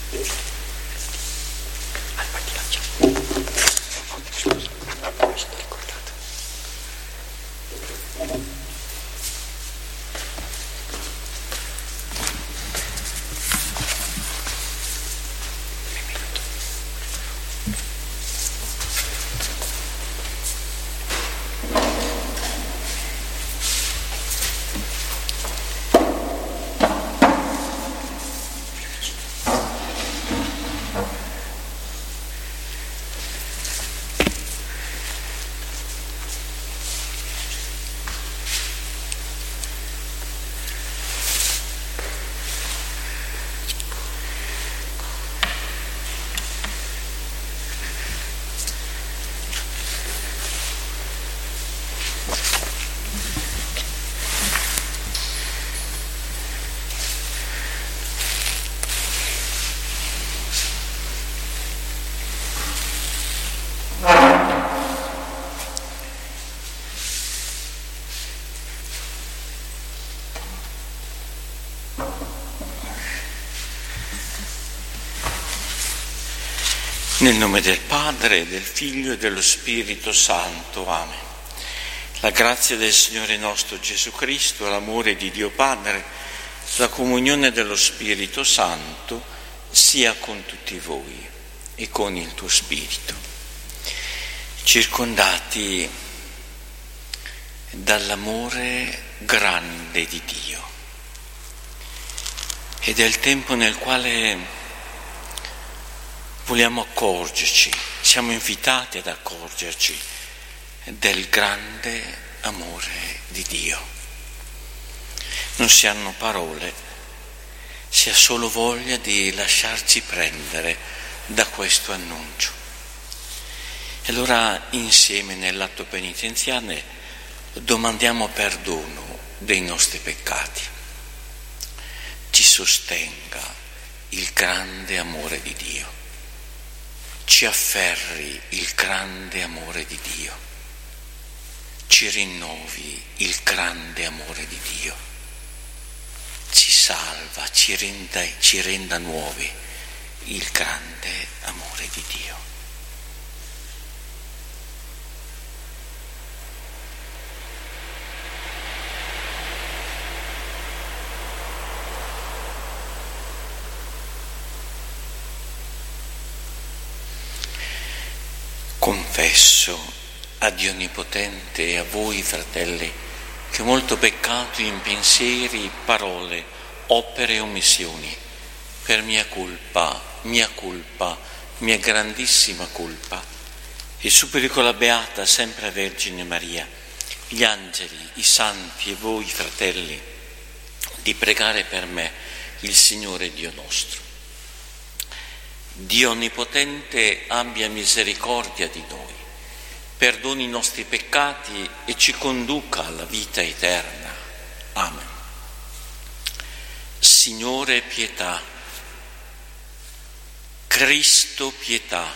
Nel nome del Padre, del Figlio e dello Spirito Santo. Amen. La grazia del Signore nostro Gesù Cristo, l'amore di Dio Padre, la comunione dello Spirito Santo sia con tutti voi e con il tuo Spirito. Circondati dall'amore grande di Dio. Ed è il tempo nel quale vogliamo accorgerci, siamo invitati ad accorgerci del grande amore di Dio. Non si hanno parole, si ha solo voglia di lasciarci prendere da questo annuncio. E allora insieme nell'atto penitenziale domandiamo perdono dei nostri peccati. Ci sostenga il grande amore di Dio. Ci afferri il grande amore di Dio, ci rinnovi il grande amore di Dio, ci salva, ci renda nuovi il grande amore di Dio. Confesso a Dio Onnipotente e a voi, fratelli, che ho molto peccato in pensieri, parole, opere e omissioni, per mia colpa, mia grandissima colpa, e supplico la Beata sempre Vergine Maria, gli angeli, i santi e voi, fratelli, di pregare per me il Signore Dio nostro. Dio Onnipotente abbia misericordia di noi, perdoni i nostri peccati e ci conduca alla vita eterna. Amen. Signore, pietà. Cristo, pietà.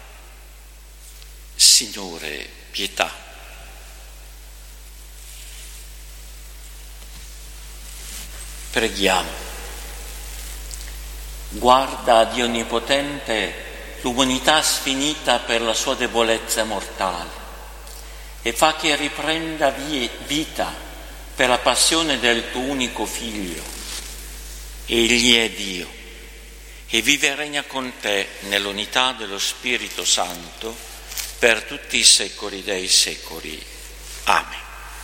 Signore, pietà. Preghiamo. Guarda, Dio Onnipotente, l'umanità sfinita per la sua debolezza mortale e fa che riprenda vita per la passione del tuo unico Figlio. Egli è Dio e vive e regna con te nell'unità dello Spirito Santo per tutti i secoli dei secoli. Amen.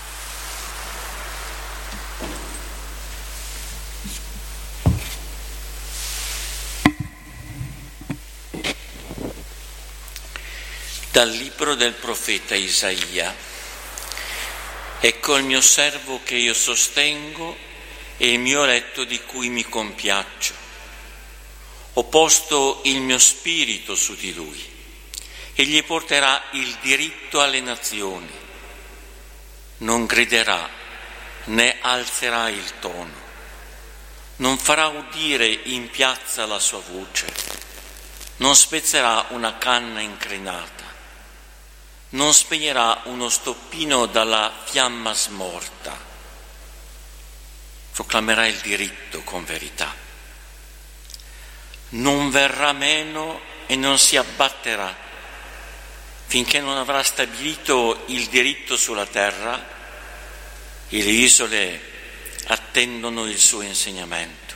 Dal libro del profeta Isaia. Ecco il mio servo che io sostengo e il mio eletto di cui mi compiaccio. Ho posto il mio spirito su di lui. Egli porterà il diritto alle nazioni. Non griderà né alzerà il tono. Non farà udire in piazza la sua voce. Non spezzerà una canna incrinata. Non spegnerà uno stoppino dalla fiamma smorta. Proclamerà il diritto con verità. non verrà meno e non si abbatterà finché non avrà stabilito il diritto sulla terra e le isole attendono il suo insegnamento.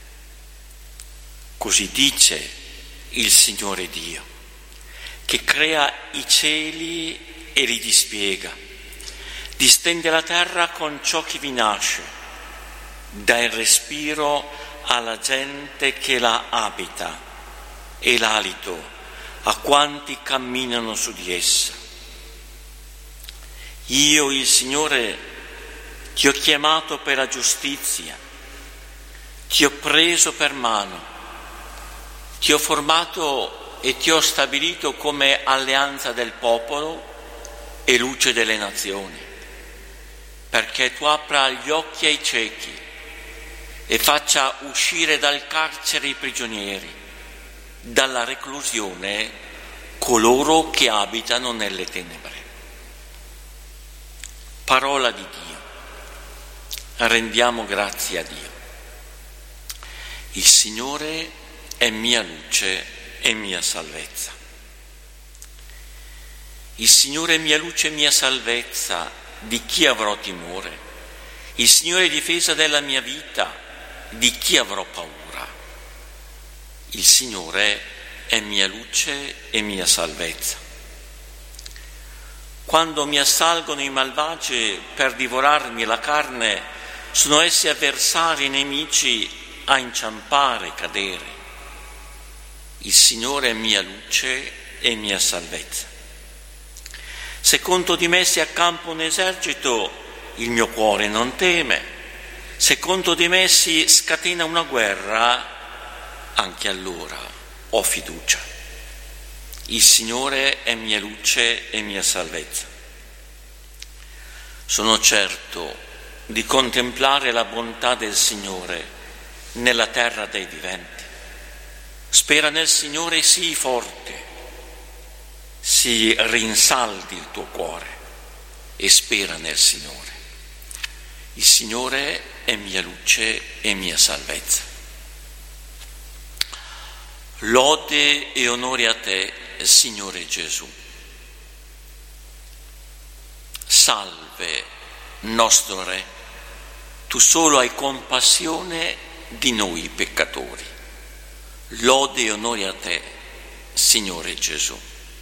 Così dice il Signore Dio, che crea i cieli e li dispiega, distende la terra con ciò che vi nasce, dà il respiro alla gente che la abita e l'alito a quanti camminano su di essa. Io, il Signore, ti ho chiamato per la giustizia, ti ho preso per mano, ti ho formato e ti ho stabilito come alleanza del popolo e luce delle nazioni, perché tu apra gli occhi ai ciechi e faccia uscire dal carcere i prigionieri, dalla reclusione coloro che abitano nelle tenebre. Parola di Dio. Rendiamo grazie a Dio. Il Signore è mia luce e mia salvezza. Il Signore è mia luce e mia salvezza, di chi avrò timore? Il Signore è difesa della mia vita, di chi avrò paura? Il Signore è mia luce e mia salvezza. Quando mi assalgono i malvagi per divorarmi la carne, sono essi avversari e nemici a inciampare e cadere. Il Signore è mia luce e mia salvezza. Se contro di me si accampa un esercito, il mio cuore non teme. Se contro di me si scatena una guerra, anche allora ho fiducia. Il Signore è mia luce e mia salvezza. Sono certo di contemplare la bontà del Signore nella terra dei viventi. Spera nel Signore e sii forte, si rinsaldi il tuo cuore e spera nel Signore. Il Signore è mia luce e mia salvezza. Lode e onore a te, Signore Gesù. Salve, nostro Re, tu solo hai compassione di noi peccatori. Lode e onore a te, Signore Gesù.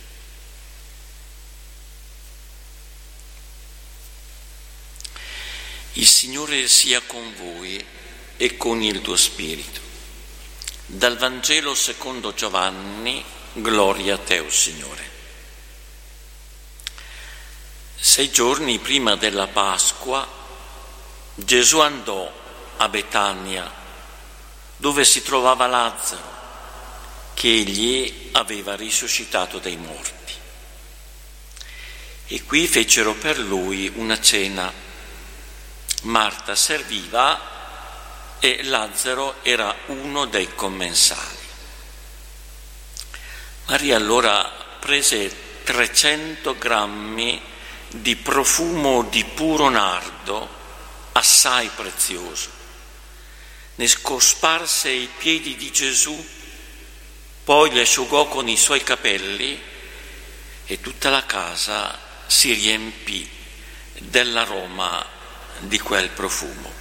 Il Signore sia con voi e con il tuo spirito. Dal Vangelo secondo Giovanni, gloria a te, o Signore. 6 giorni prima della Pasqua, Gesù andò a Betania, dove si trovava Lazzaro, che egli aveva risuscitato dai morti. E qui fecero per lui una cena. Marta serviva e Lazzaro era uno dei commensali. Maria allora prese 300 grammi di profumo di puro nardo assai prezioso, ne scosparse i piedi di Gesù, poi li asciugò con i suoi capelli e tutta la casa si riempì dell'aroma di quel profumo.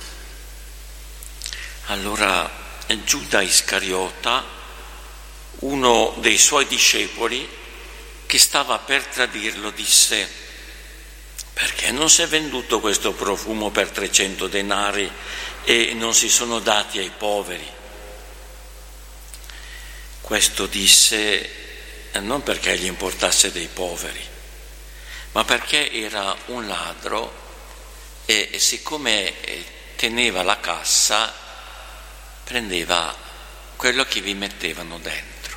Allora Giuda Iscariota, uno dei suoi discepoli che stava per tradirlo, disse: perché non si è venduto questo profumo per 300 denari e non si sono dati ai poveri? Questo disse non perché gli importasse dei poveri, ma perché era un ladro e siccome teneva la cassa prendeva quello che vi mettevano dentro.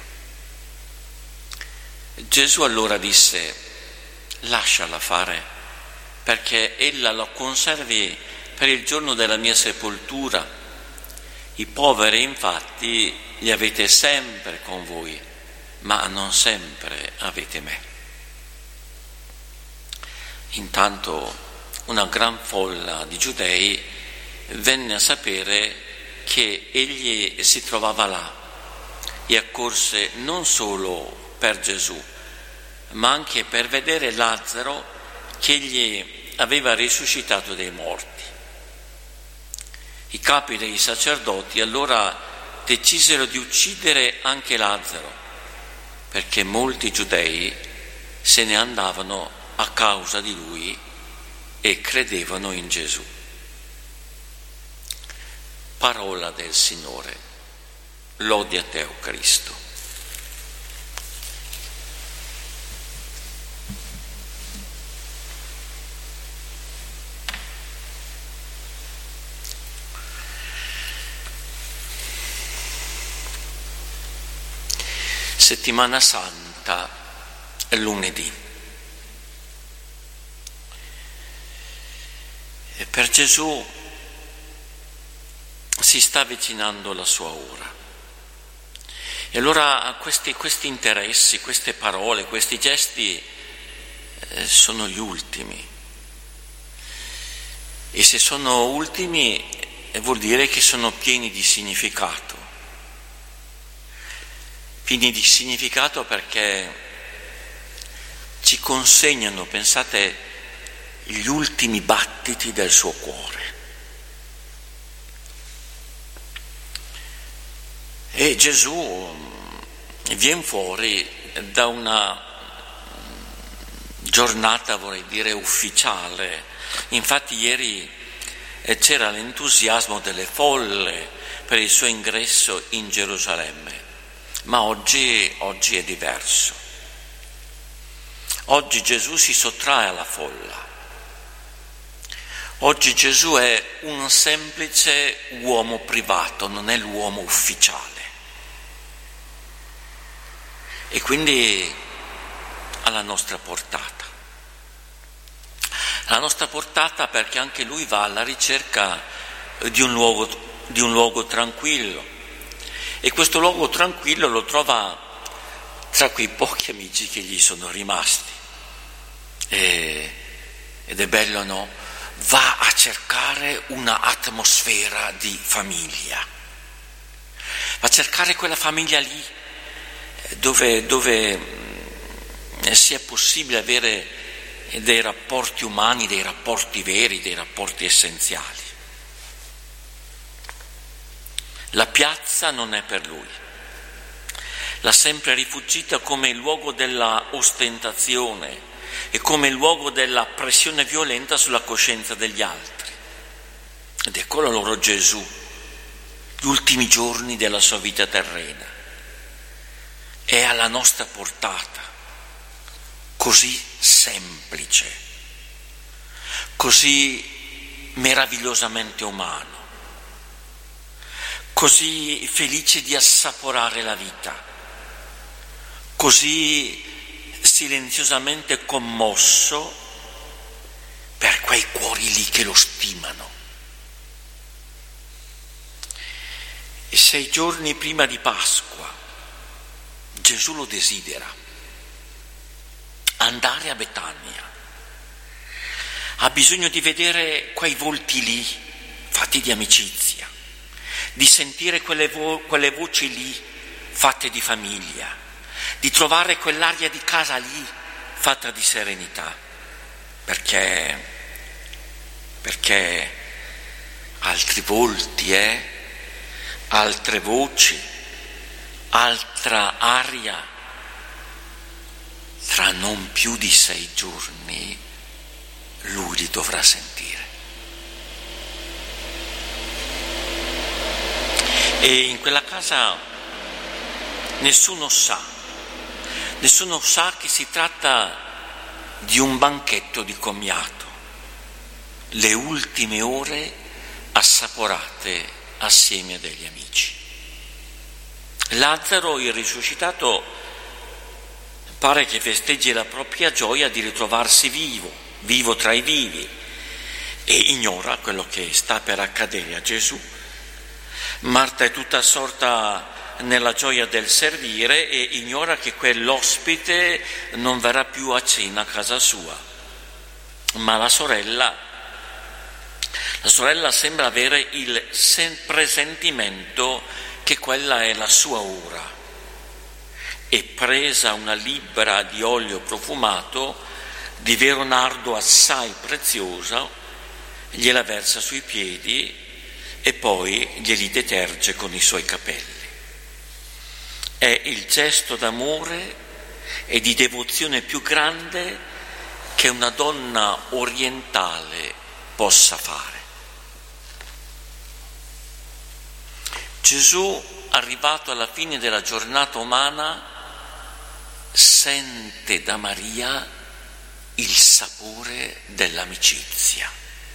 Gesù allora disse: lasciala fare, perché ella lo conservi per il giorno della mia sepoltura. I poveri infatti li avete sempre con voi, ma non sempre avete me. Intanto una gran folla di giudei venne a sapere che egli si trovava là e accorse non solo per Gesù, ma anche per vedere Lazzaro che egli aveva risuscitato dai morti. I capi dei sacerdoti allora decisero di uccidere anche Lazzaro, perché molti giudei se ne andavano a causa di lui e credevano in Gesù. Parola del Signore. Lode a te, o Cristo. Settimana Santa, lunedì. E per Gesù si sta avvicinando la sua ora. E allora questi interessi, queste parole, questi gesti sono gli ultimi. E se sono ultimi vuol dire che sono pieni di significato. Pieni di significato perché ci consegnano, pensate, gli ultimi battiti del suo cuore. E Gesù viene fuori da una giornata, vorrei dire, ufficiale. Infatti ieri c'era l'entusiasmo delle folle per il suo ingresso in Gerusalemme. Ma oggi è diverso. Oggi Gesù si sottrae alla folla. Oggi Gesù è un semplice uomo privato, non è l'uomo ufficiale. E quindi alla nostra portata. Alla nostra portata perché anche lui va alla ricerca di un luogo tranquillo. E questo luogo tranquillo lo trova tra quei pochi amici che gli sono rimasti. Ed è bello, no? Va a cercare una atmosfera di famiglia. Va a cercare quella famiglia lì dove sia possibile avere dei rapporti umani, dei rapporti veri, dei rapporti essenziali. La piazza non è per lui, l'ha sempre rifuggita come luogo della ostentazione e come luogo della pressione violenta sulla coscienza degli altri. Ed ecco il loro Gesù, gli ultimi giorni della sua vita terrena, è alla nostra portata, così semplice, così meravigliosamente umano, così felice di assaporare la vita, così silenziosamente commosso per quei cuori lì che lo stimano. E 6 giorni prima di Pasqua Gesù lo desidera, andare a Betania. Ha bisogno di vedere quei volti lì, fatti di amicizia, di sentire quelle voci lì, fatte di famiglia, di trovare quell'aria di casa lì, fatta di serenità, perché altri volti, altre voci, altra aria, tra non più di 6 giorni lui li dovrà sentire. E in quella casa nessuno sa che si tratta di un banchetto di commiato, le ultime ore assaporate assieme a degli amici. Lazzaro, il risuscitato, pare che festeggi la propria gioia di ritrovarsi vivo tra i vivi, e ignora quello che sta per accadere a Gesù. Marta è tutta assorta nella gioia del servire e ignora che quell'ospite non verrà più a cena a casa sua. Ma la sorella sembra avere il presentimento che quella è la sua ora, e presa una libbra di olio profumato, di vero nardo assai prezioso, gliela versa sui piedi e poi glieli deterge con i suoi capelli. È il gesto d'amore e di devozione più grande che una donna orientale possa fare. Gesù, arrivato alla fine della giornata umana, sente da Maria il sapore dell'amicizia.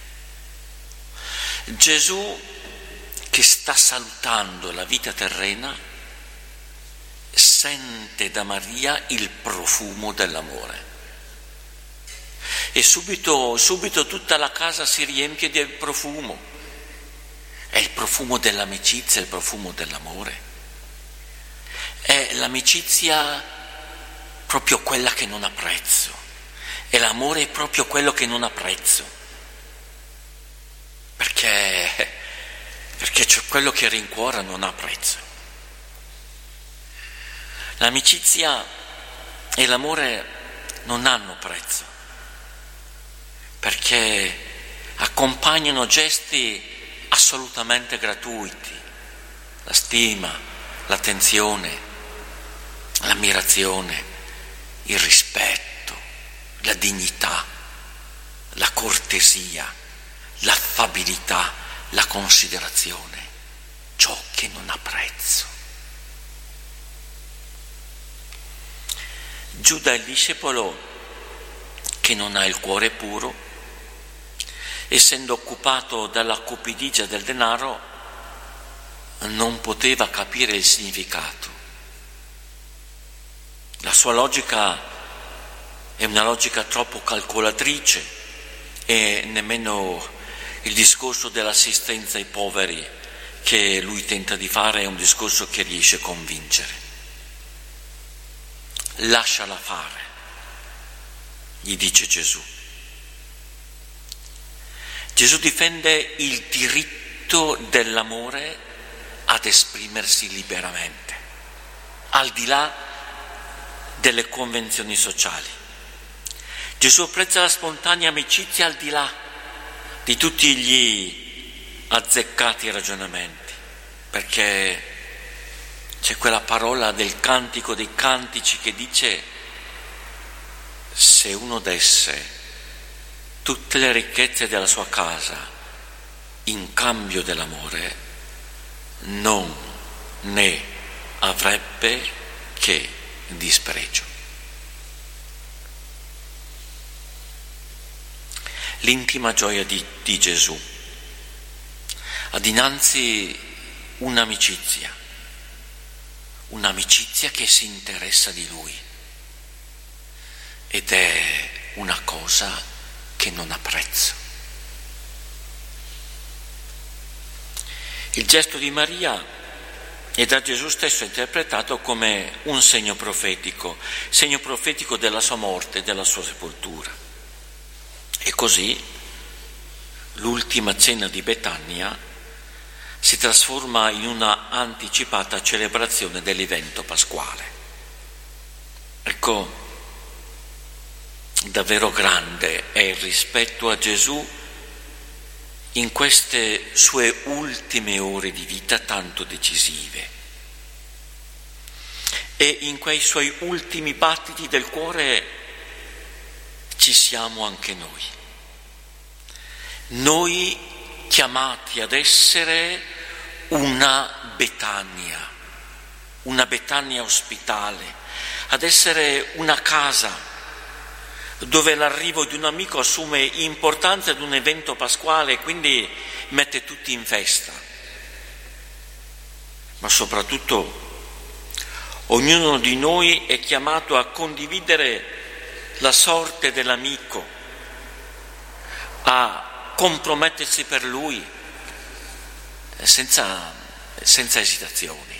Gesù, che sta salutando la vita terrena, sente da Maria il profumo dell'amore. E subito tutta la casa si riempie del profumo. È il profumo dell'amicizia, il profumo dell'amore. È l'amicizia proprio quella che non ha prezzo. E l'amore è proprio quello che non ha prezzo. Perché c'è quello che rincuora non ha prezzo. L'amicizia e l'amore non hanno prezzo, perché accompagnano gesti assolutamente gratuiti, la stima, l'attenzione, l'ammirazione, il rispetto, la dignità, la cortesia, l'affabilità, la considerazione, ciò che non ha prezzo. Giuda, il discepolo che non ha il cuore puro, essendo occupato dalla cupidigia del denaro, non poteva capire il significato. La sua logica è una logica troppo calcolatrice e nemmeno il discorso dell'assistenza ai poveri che lui tenta di fare è un discorso che riesce a convincere. Lasciala fare, gli dice Gesù. Gesù difende il diritto dell'amore ad esprimersi liberamente, al di là delle convenzioni sociali. Gesù apprezza la spontanea amicizia al di là di tutti gli azzeccati ragionamenti, perché c'è quella parola del Cantico dei Cantici che dice: se uno desse tutte le ricchezze della sua casa in cambio dell'amore, non ne avrebbe che dispregio. L'intima gioia di Gesù ha dinanzi un'amicizia che si interessa di Lui, ed è una cosa che non ha prezzo. Il gesto di Maria è da Gesù stesso interpretato come un segno profetico della sua morte e della sua sepoltura. E così l'ultima cena di Betania si trasforma in una anticipata celebrazione dell'evento pasquale. Ecco, davvero grande è il rispetto a Gesù in queste sue ultime ore di vita tanto decisive. E in quei suoi ultimi battiti del cuore ci siamo anche noi. Noi chiamati ad essere una Betania ospitale, ad essere una casa dove l'arrivo di un amico assume importanza ad un evento pasquale e quindi mette tutti in festa. Ma soprattutto ognuno di noi è chiamato a condividere la sorte dell'amico, a compromettersi per lui senza esitazioni.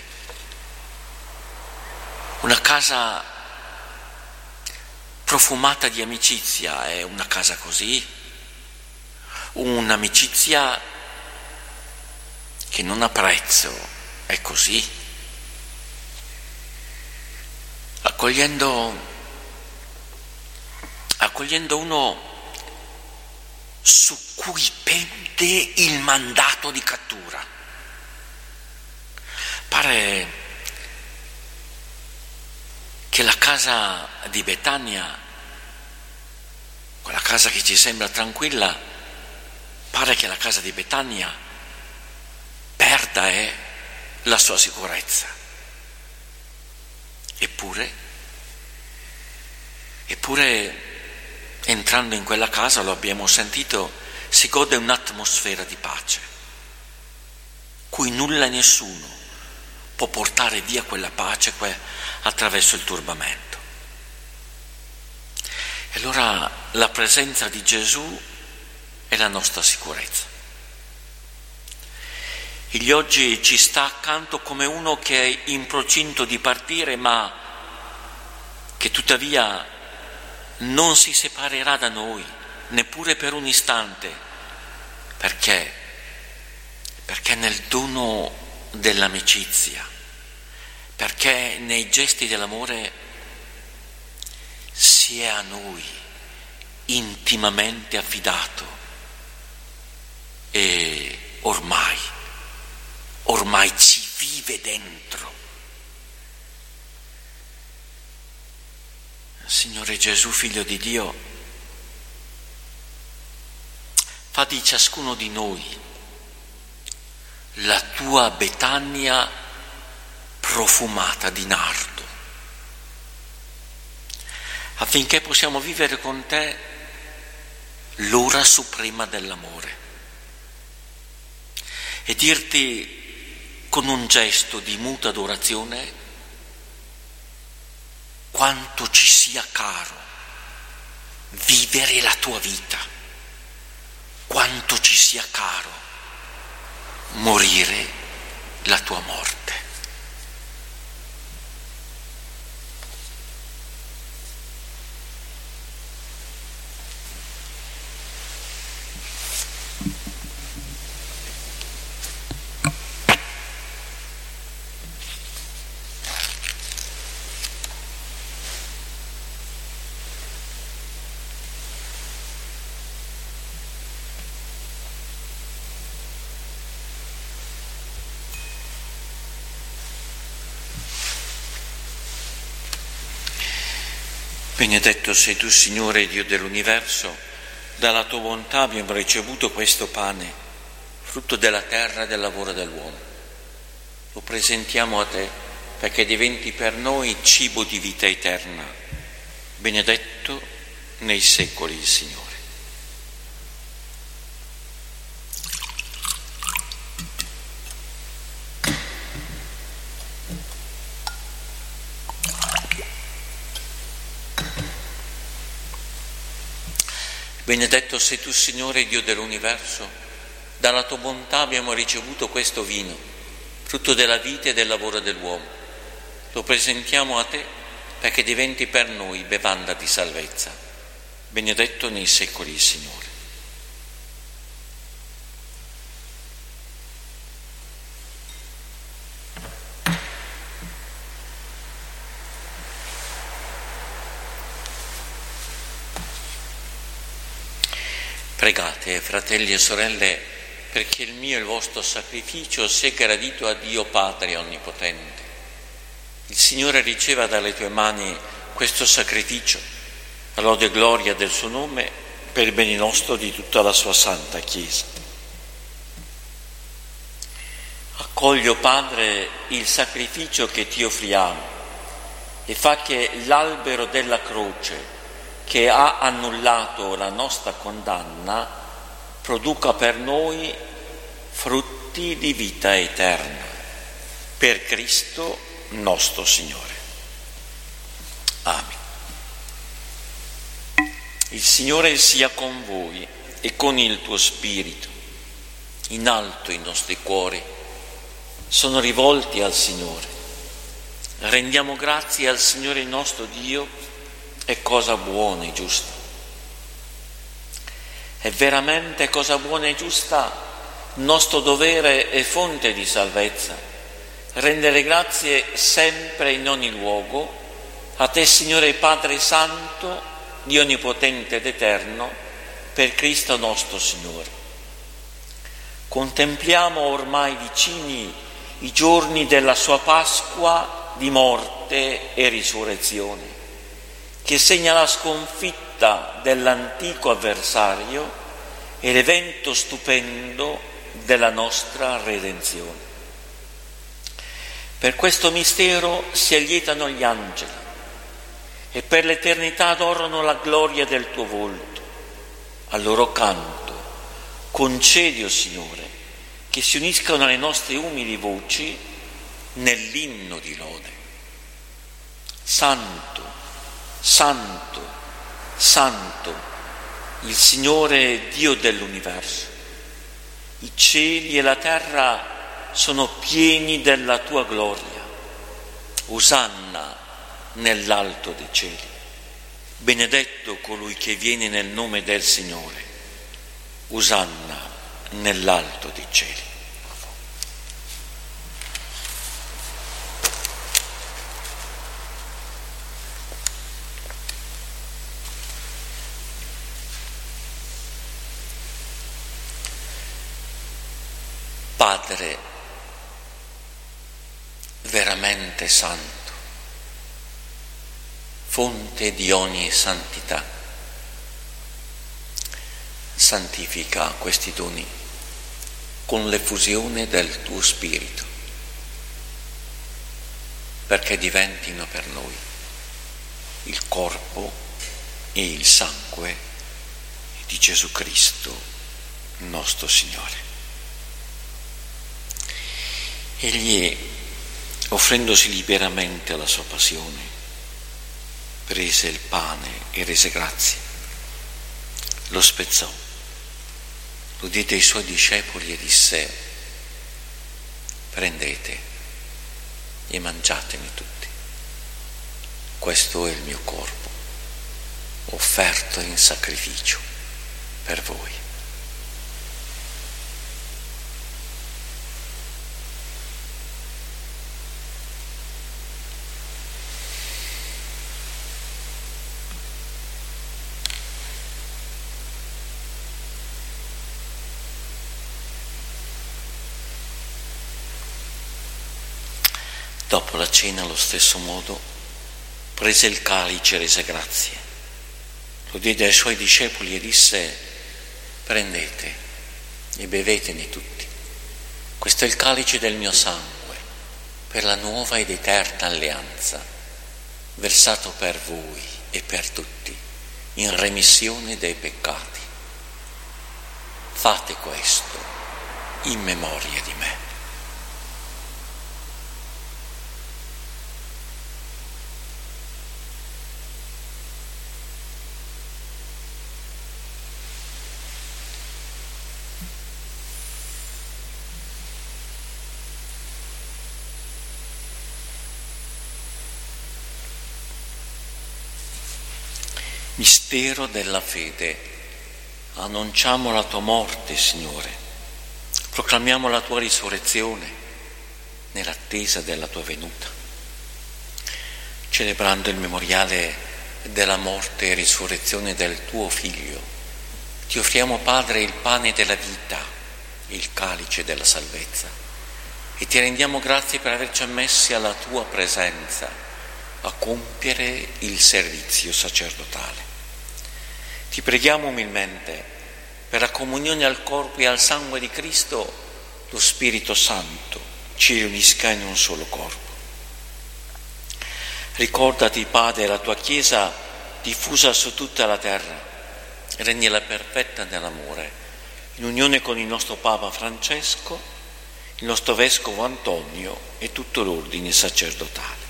Una casa profumata di amicizia è una casa così, un'amicizia che non ha prezzo è così. accogliendo uno su cui pende il mandato di cattura. Pare che la casa di Betania, quella casa che ci sembra tranquilla, pare che la casa di Betania perda la sua sicurezza. Eppure entrando in quella casa, lo abbiamo sentito, si gode un'atmosfera di pace, cui nulla e nessuno può portare via quella pace attraverso il turbamento. E allora la presenza di Gesù è la nostra sicurezza. Egli oggi ci sta accanto come uno che è in procinto di partire, ma che tuttavia non si separerà da noi, neppure per un istante, perché nel dono dell'amicizia, perché nei gesti dell'amore si è a noi intimamente affidato e ormai ci vive dentro. Signore Gesù, Figlio di Dio, fa di ciascuno di noi la tua Betania profumata di nardo, affinché possiamo vivere con te l'ora suprema dell'amore e dirti con un gesto di muta adorazione quanto ci sia caro vivere la tua vita, quanto ci sia caro morire la tua morte. Benedetto sei tu, Signore Dio dell'universo, dalla tua bontà abbiamo ricevuto questo pane, frutto della terra e del lavoro dell'uomo. Lo presentiamo a te perché diventi per noi cibo di vita eterna. Benedetto nei secoli il Signore. Benedetto sei tu, Signore Dio dell'universo, dalla tua bontà abbiamo ricevuto questo vino, frutto della vita e del lavoro dell'uomo. Lo presentiamo a te perché diventi per noi bevanda di salvezza. Benedetto nei secoli il Signore. Pregate, fratelli e sorelle, perché il mio e il vostro sacrificio sia gradito a Dio Padre Onnipotente. Il Signore riceva dalle tue mani questo sacrificio, a lode e gloria del suo nome, per il bene nostro e di tutta la sua santa Chiesa. Accoglio, Padre, il sacrificio che ti offriamo e fa che l'albero della croce, che ha annullato la nostra condanna, produca per noi frutti di vita eterna. Per Cristo nostro Signore. Amen. Il Signore sia con voi e con il tuo spirito. In alto i nostri cuori sono rivolti al Signore. Rendiamo grazie al Signore nostro Dio. È cosa buona e giusta. È veramente cosa buona e giusta, nostro dovere e fonte di salvezza, rendere grazie sempre in ogni luogo, A te, Signore Padre Santo, Dio Onnipotente ed Eterno, per Cristo nostro Signore. Contempliamo ormai vicini i giorni della sua Pasqua di morte e risurrezione, che segna la sconfitta dell'antico avversario e l'evento stupendo della nostra redenzione. Per questo mistero si allietano gli angeli e per l'eternità adorano la gloria del tuo volto. Al loro canto concedi, o Signore, che si uniscano alle nostre umili voci nell'inno di lode. Santo, Santo, Santo, il Signore Dio dell'universo. I cieli e la terra sono pieni della tua gloria. Osanna nell'alto dei cieli. Benedetto colui che viene nel nome del Signore. Osanna nell'alto dei cieli. Padre veramente santo, fonte di ogni santità, santifica questi doni con l'effusione del tuo Spirito, perché diventino per noi il corpo e il sangue di Gesù Cristo, nostro Signore. Egli, offrendosi liberamente alla sua passione, prese il pane e rese grazie, lo spezzò, lo diede ai suoi discepoli e disse: prendete e mangiatene tutti, questo è il mio corpo, offerto in sacrificio per voi. Dopo la cena, allo stesso modo, prese il calice e rese grazie, lo diede ai suoi discepoli e disse: prendete e bevetene tutti, questo è il calice del mio sangue, per la nuova ed eterna alleanza, versato per voi e per tutti, in remissione dei peccati. Fate questo in memoria di me. Mistero della fede. Annunciamo la tua morte, Signore. Proclamiamo la tua risurrezione nell'attesa della tua venuta. Celebrando il memoriale della morte e risurrezione del tuo Figlio, ti offriamo, Padre, il pane della vita e il calice della salvezza e ti rendiamo grazie per averci ammessi alla tua presenza a compiere il servizio sacerdotale. Ti preghiamo umilmente per la comunione al corpo e al sangue di Cristo, lo Spirito Santo ci riunisca in un solo corpo. Ricordati, Padre, la tua Chiesa diffusa su tutta la terra, rendila perfetta nell'amore, in unione con il nostro Papa Francesco, il nostro Vescovo Antonio e tutto l'ordine sacerdotale.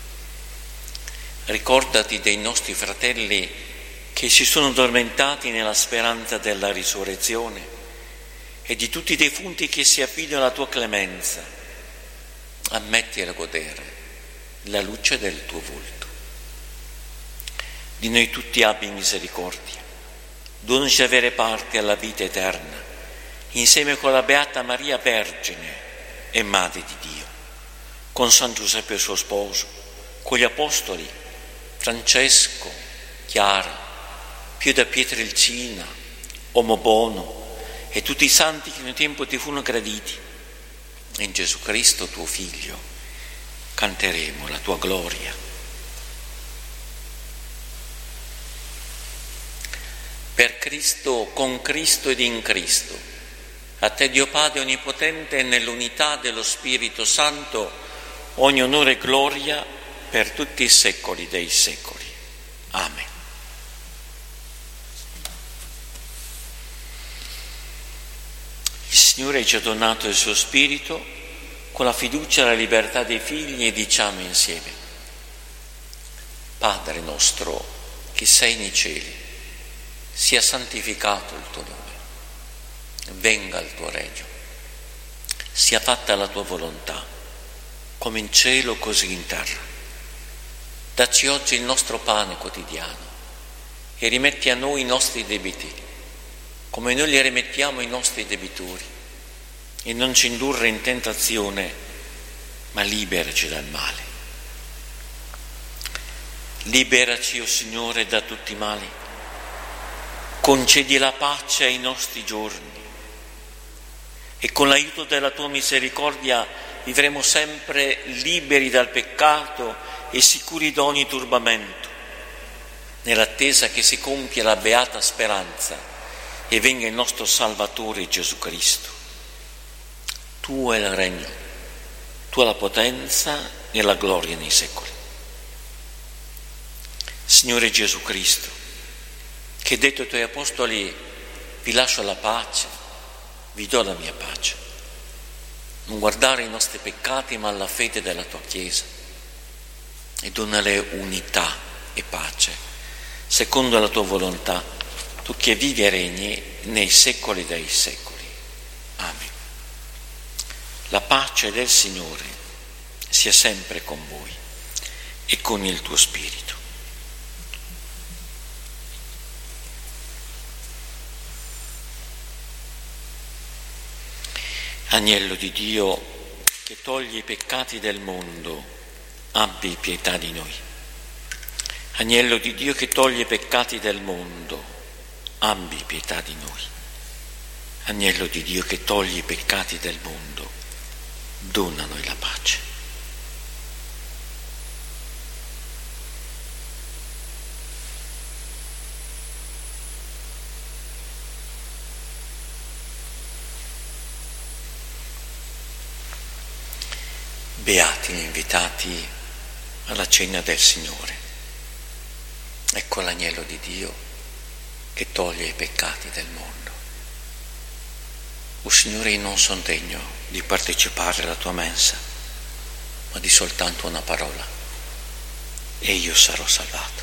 Ricordati dei nostri fratelli che si sono addormentati nella speranza della risurrezione e di tutti i defunti che si affidano alla tua clemenza. Ammettili a godere la luce del tuo volto. Di noi tutti abbi misericordia, donaci avere parte alla vita eterna, insieme con la Beata Maria Vergine e Madre di Dio, con San Giuseppe suo sposo, con gli Apostoli, Francesco, Chiara, Pio da Pietrelcina, Uomo Bono e tutti i santi che in un tempo ti furono graditi. In Gesù Cristo, tuo Figlio, canteremo la tua gloria. Per Cristo, con Cristo ed in Cristo, a te Dio Padre Onnipotente, nell'unità dello Spirito Santo, ogni onore e gloria per tutti i secoli dei secoli. Amen. Il Signore ci ha donato il suo Spirito, con la fiducia e la libertà dei figli, e diciamo insieme: Padre nostro che sei nei cieli, sia santificato il tuo nome, venga il tuo regno, sia fatta la tua volontà, come in cielo così in terra. Dacci oggi il nostro pane quotidiano e rimetti a noi i nostri debiti, come noi li rimettiamo ai nostri debitori, e non ci indurre in tentazione, ma liberaci dal male. Liberaci, o Signore, da tutti i mali. Concedi la pace ai nostri giorni e con l'aiuto della tua misericordia vivremo sempre liberi dal peccato e sicuri da ogni turbamento, nell'attesa che si compia la beata speranza e venga il nostro Salvatore Gesù Cristo. Tuo è il regno, tua la potenza e la gloria nei secoli. Signore Gesù Cristo, che detto ai tuoi apostoli: vi lascio la pace, vi do la mia pace. Non guardare i nostri peccati, ma alla fede della tua Chiesa, e donale unità e pace, secondo la tua volontà, tu che vivi e regni nei secoli dei secoli. Amen. La pace del Signore sia sempre con voi e con il tuo Spirito. Agnello di Dio, che toglie i peccati del mondo, abbi pietà di noi. Agnello di Dio, che toglie i peccati del mondo, abbi pietà di noi. Agnello di Dio, che toglie i peccati del mondo, dona a noi la pace. Beati gli invitati alla cena del Signore. Ecco l'agnello di Dio che toglie i peccati del mondo. O Signore, io non sono degno di partecipare alla tua mensa, ma di soltanto una parola e io sarò salvato.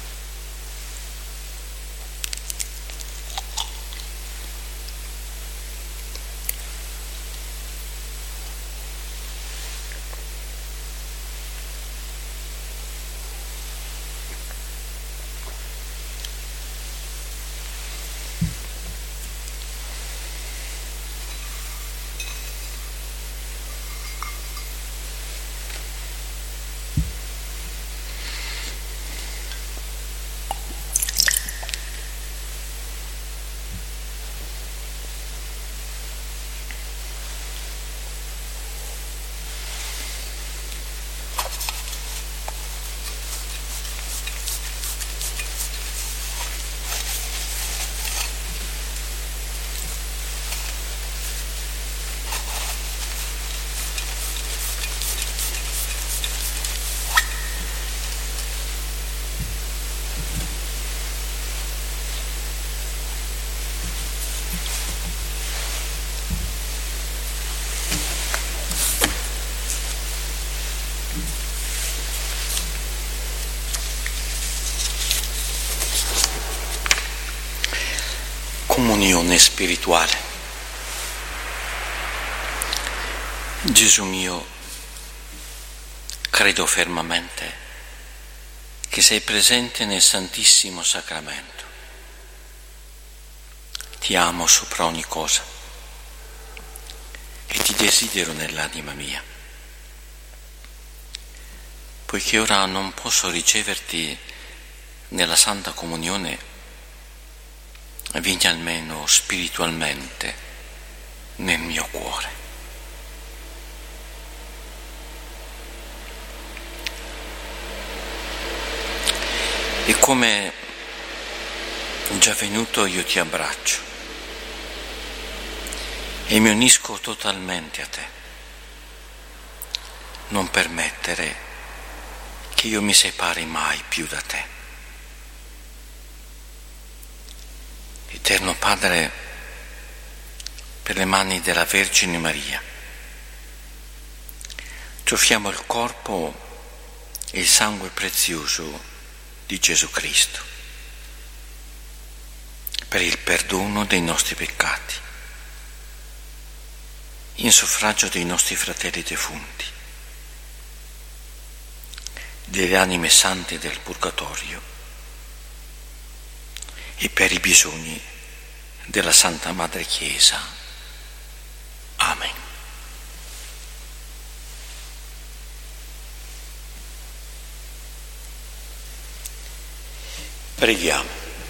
Comunione spirituale. Gesù mio, credo fermamente che sei presente nel Santissimo Sacramento. Ti amo sopra ogni cosa e ti desidero nell'anima mia. Poiché ora non posso riceverti nella Santa Comunione vieni almeno spiritualmente nel mio cuore. E come già venuto io ti abbraccio e mi unisco totalmente a te. Non permettere che io mi separi mai più da te. Eterno Padre, per le mani della Vergine Maria, ti offriamo il corpo e il sangue prezioso di Gesù Cristo, per il perdono dei nostri peccati, in suffragio dei nostri fratelli defunti, delle anime sante del purgatorio e per i bisogni della Santa Madre Chiesa. Amen. Preghiamo.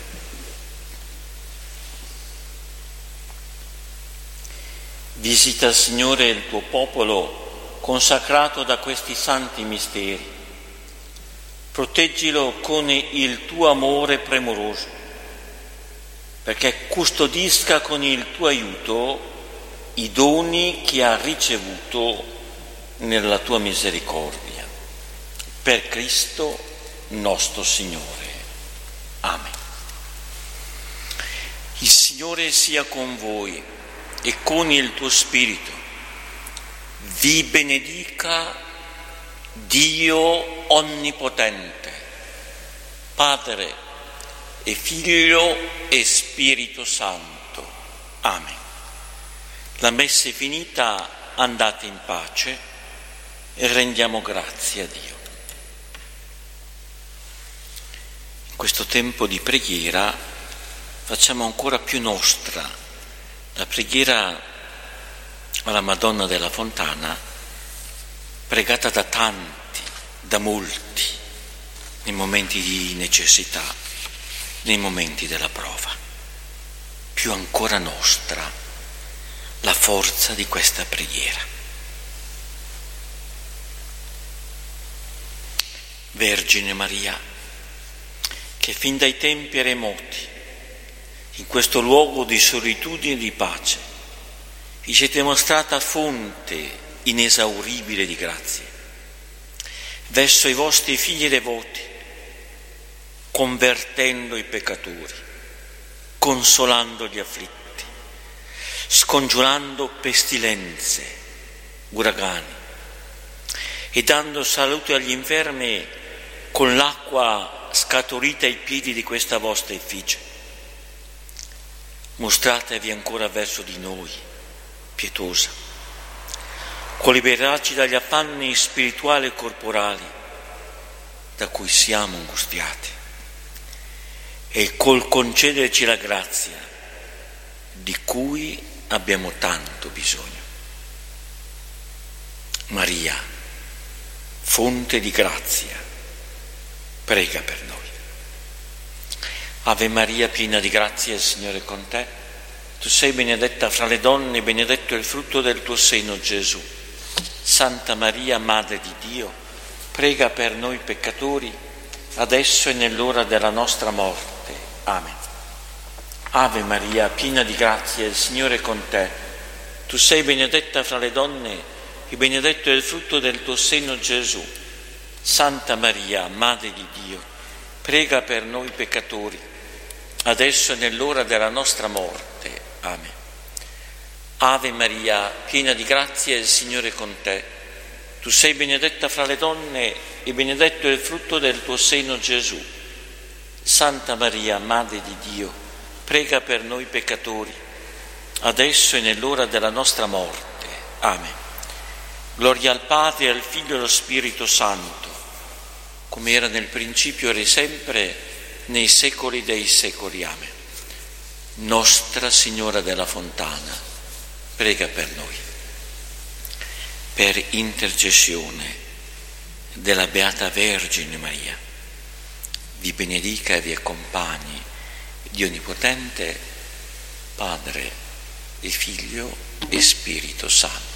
Visita, Signore, il tuo popolo consacrato da questi santi misteri. Proteggilo con il tuo amore premuroso, perché custodisca con il tuo aiuto i doni che ha ricevuto nella tua misericordia. Per Cristo nostro Signore. Amen. Il Signore sia con voi e con il tuo spirito. Vi benedica Dio Onnipotente, Padre e Figlio e Spirito Santo. Amen. La messa è finita, andate in pace e rendiamo grazie a Dio. In questo tempo di preghiera facciamo ancora più nostra la preghiera alla Madonna della Fontana, pregata da tanti, da molti, nei momenti di necessità, nei momenti della prova. Più ancora nostra la forza di questa preghiera. Vergine Maria, che fin dai tempi remoti, in questo luogo di solitudine e di pace, vi siete mostrata fonte inesauribile di grazie verso i vostri figli devoti, convertendo i peccatori, consolando gli afflitti, scongiurando pestilenze, uragani e dando salute agli infermi con l'acqua scaturita ai piedi di questa vostra effigie. Mostratevi ancora verso di noi, pietosa, con liberarci dagli affanni spirituali e corporali da cui siamo angustiati e col concederci la grazia di cui abbiamo tanto bisogno. Maria, fonte di grazia, prega per noi. Ave Maria, piena di grazia, il Signore è con te. Tu sei benedetta fra le donne, benedetto è il frutto del tuo seno, Gesù. Santa Maria, Madre di Dio, prega per noi peccatori, adesso e nell'ora della nostra morte. Amen. Ave Maria, piena di grazia, il Signore è con te. Tu sei benedetta fra le donne e benedetto è il frutto del tuo seno, Gesù. Santa Maria, Madre di Dio, prega per noi peccatori, adesso e nell'ora della nostra morte. Amen. Ave Maria, piena di grazia, il Signore è con te. Tu sei benedetta fra le donne e benedetto è il frutto del tuo seno, Gesù. Santa Maria, Madre di Dio, prega per noi peccatori, adesso e nell'ora della nostra morte. Amen. Gloria al Padre, al Figlio e allo Spirito Santo, come era nel principio, ora e sempre, nei secoli dei secoli. Amen. Nostra Signora della Fontana, prega per noi. Per intercessione della Beata Vergine Maria, vi benedica e vi accompagni Dio Onnipotente, Padre e Figlio e Spirito Santo.